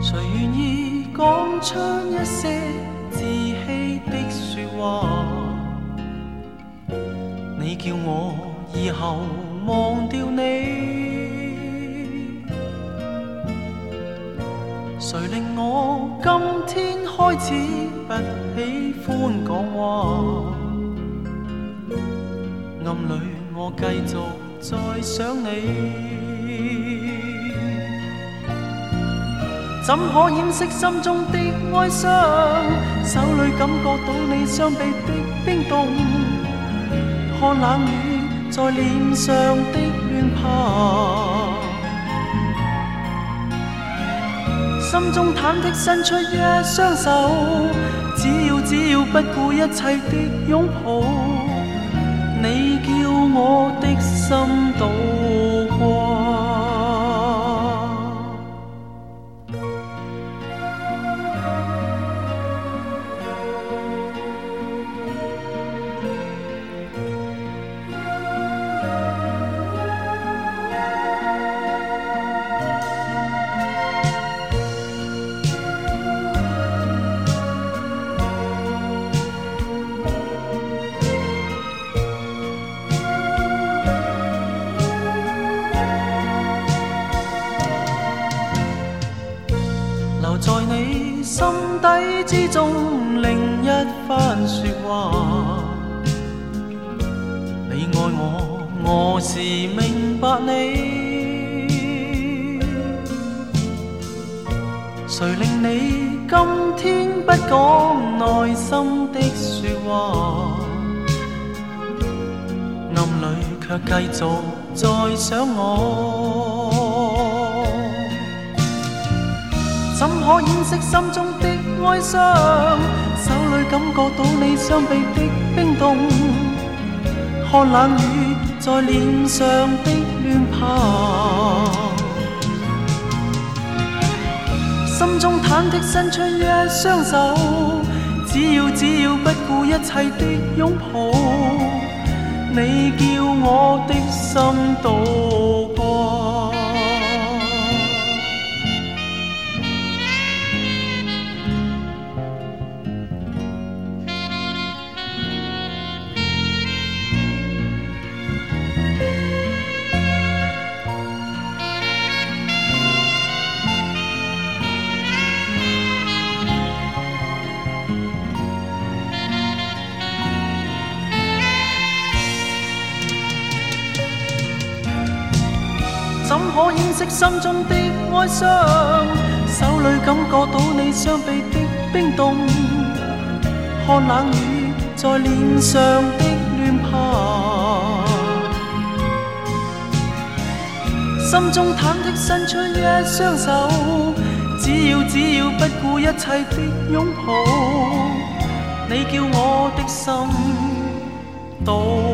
谁愿意讲出一些自欺的说话？你叫我以后忘掉你，谁令我今天开始不喜欢讲话？暗里我继续再想你。怎可掩饰心中的哀傷？手裏感覺到你雙臂的冰凍，看冷雨在臉上的亂爬，心中忐忑伸出一雙手，只要不顧一切的擁抱，你叫我的心渡過。留在你心底之中另一番說話，你愛我，我是明白你，誰令你今天不講內心的說話，暗裏卻繼續在想我。怎可掩飾心中的哀傷？手裏感覺到你雙臂的冰凍，看冷雨在臉上的亂爬，心中忐忑伸出一雙手，只要不顧一切的擁抱，你叫我的心渡過。怎可掩飾心中的哀傷？手裏感覺到你雙臂的冰凍，看冷雨在臉上的亂爬，心中忐忑伸出一雙手，只要不顧一切的擁抱，你叫我的心渡